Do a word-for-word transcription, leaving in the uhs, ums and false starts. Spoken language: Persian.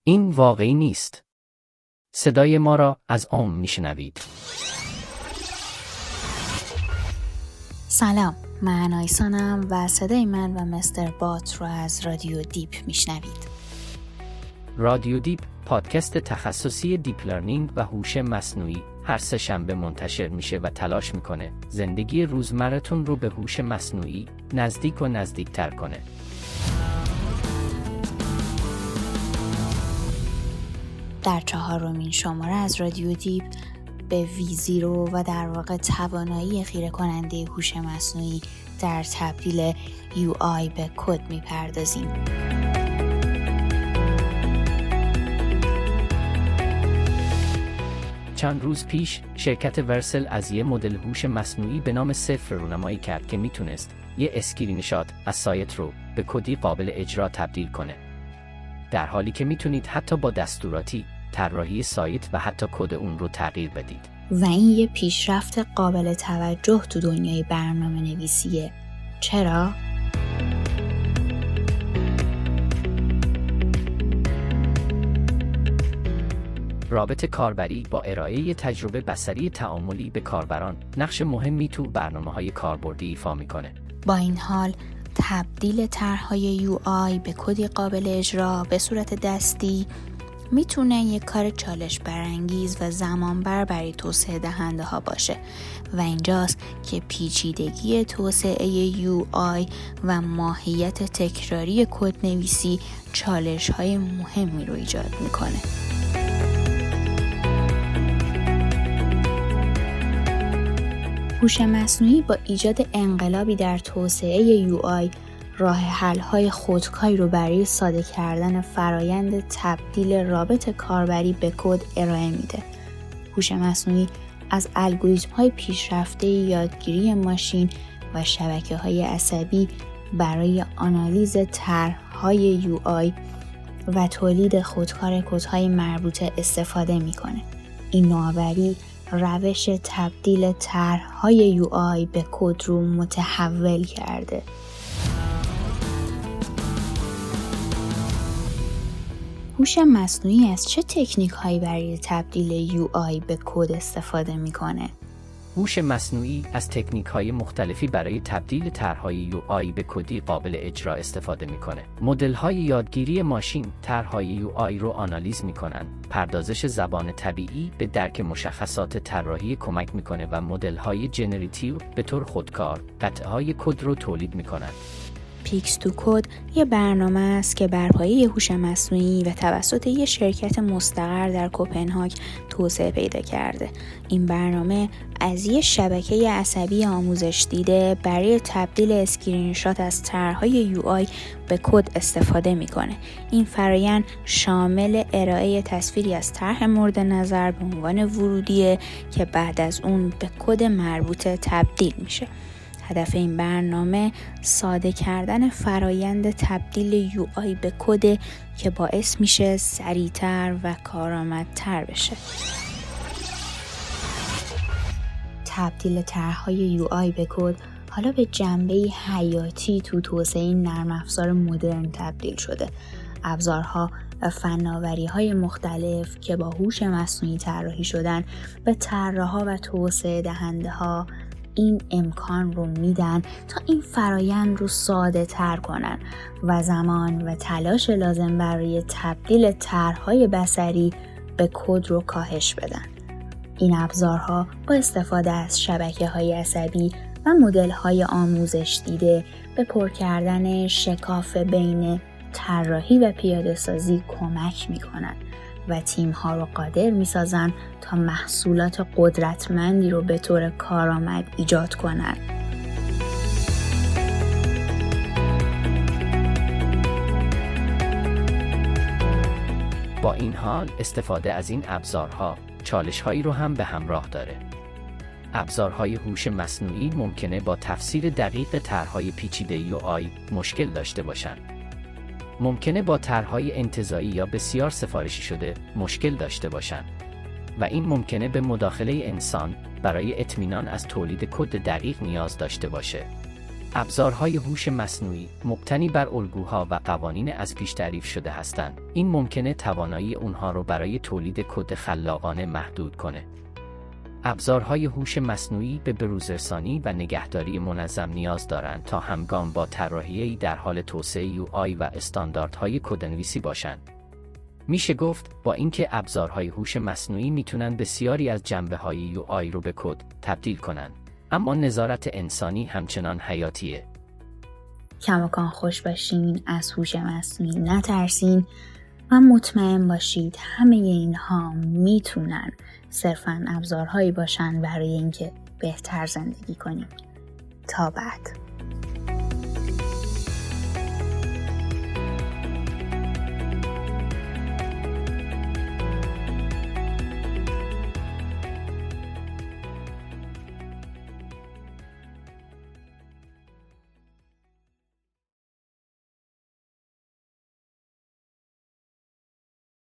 این واقعی نیست. صدای ما را از عام میشنوید. سلام، من آیسانم و صدای من و مستر بات رو از رادیو دیپ میشنوید. رادیو دیپ پادکست تخصصی دیپ لرنینگ و هوش مصنوعی هر سه شنبه منتشر میشه و تلاش میکنه زندگی روزمرتون رو به هوش مصنوعی نزدیک و نزدیکتر کنه. در چهارمین شماره از رادیو دیپ به ویزیرو و در واقع توانایی خیره کننده هوش مصنوعی در تبدیل یو آی به کد میپردازیم. چند روز پیش شرکت ورسل از یه مدل هوش مصنوعی به نام صفر رونمایی کرد که میتونست یه اسکرین شات از سایت رو به کدی قابل اجرا تبدیل کنه. در حالی که میتونید حتی با دستوراتی طراحی سایت و حتی کد اون رو تغییر بدید. و این یه پیشرفت قابل توجه تو دنیای برنامه نویسیه. چرا؟ رابط کاربری با ارائه تجربه بصری تعاملی به کاربران نقش مهمی تو برنامه‌های کاربردی ایفا میکنه. با این حال تبدیل طرح‌های یو آی به کدی قابل اجرا به صورت دستی میتونه یک کار چالش برانگیز و زمانبر برای توسعه دهنده ها باشه و اینجاست که پیچیدگی توسعه یو آی و ماهیت تکراری کدنویسی چالش های مهمی رو ایجاد میکنه. هوش مصنوعی با ایجاد انقلابی در توسعه یو آی راه حل‌های خودکاری رو برای ساده کردن فرایند تبدیل رابط کاربری به کد ارائه میده. هوش مصنوعی از الگوریتم‌های پیشرفته یادگیری ماشین و شبکه‌های عصبی برای آنالیز طرح‌های یو آی و تولید خودکار کدهای مربوطه استفاده میکنه. این نوآوری روش تبدیل طرح‌های یو آی به کد رو متحول کرده. هوش مصنوعی از چه تکنیک هایی برای تبدیل یو آی به کد استفاده میکنه؟ هوش مصنوعی از تکنیک های مختلفی برای تبدیل طرح‌های یو آی به کدی قابل اجرا استفاده میکنه. مدل های یادگیری ماشین طرح‌های یو آی رو آنالیز میکنن. پردازش زبان طبیعی به درک مشخصات طراحی کمک میکنه و مدل های جنراتیو به طور خودکار قطعه های کد رو تولید میکنن. پیکس تو کد یه برنامه است که بر پایه هوش مصنوعی و توسط یه شرکت مستقر در کوپنهاگ توسعه پیدا کرده. این برنامه از یه شبکه عصبی آموزش دیده برای تبدیل اسکرین شات از طرح‌های یو آی به کد استفاده میکنه. این فرآیند شامل ارائه تصویری از طرح مورد نظر به عنوان ورودیه که بعد از اون به کد مربوطه تبدیل میشه. هدف این برنامه ساده کردن فرایند تبدیل یو آی به کد که باعث میشه سریعتر و کارآمدتر بشه. تبدیل طرح‌های یو آی به کد حالا به جنبه حیاتی تو توسعه نرم افزار مدرن تبدیل شده. ابزارها و فناوری‌های مختلف که با هوش مصنوعی طراحی شدن به طراحا و توسعه دهنده‌ها این امکان رو میدن تا این فرایند رو ساده تر کنن و زمان و تلاش لازم برای تبدیل طرح‌های بصری به کد رو کاهش بدن. این ابزارها با استفاده از شبکه‌های عصبی و مدل‌های آموزش دیده به پر کردن شکاف بین طراحی و پیاده‌سازی کمک می‌کنند و تیم‌ها رو قادر می‌سازن تا محصولات قدرتمندی رو به طور کارآمد ایجاد کنند. با این حال استفاده از این ابزارها چالش‌هایی رو هم به همراه داره. ابزارهای هوش مصنوعی ممکنه با تفسیر دقیق طرح‌های پیچیده یو آی مشکل داشته باشن. ممکنه با طرح‌های انتزاعی یا بسیار سفارشی شده مشکل داشته باشن و این ممکنه به مداخله انسان برای اطمینان از تولید کد دقیق نیاز داشته باشه. ابزارهای هوش مصنوعی مبتنی بر الگوها و قوانین از پیش تعریف شده هستند. این ممکنه توانایی اونها رو برای تولید کد خلاقانه محدود کنه. ابزارهای هوش مصنوعی به بروزرسانی و نگهداری منظم نیاز دارند تا همگام با طراحی در حال توسعه یو آی و استانداردهای کدنویسی باشند. میشه گفت با اینکه ابزارهای هوش مصنوعی میتونن بسیاری از جنبه‌های یو آی رو به کد تبدیل کنن، اما نظارت انسانی همچنان حیاتیه. کماکان خوش باشین، از هوش مصنوعی نترسین و مطمئن باشید همه اینها میتونن صرفاً ابزارهایی باشن برای اینکه بهتر زندگی کنیم. تا بعد.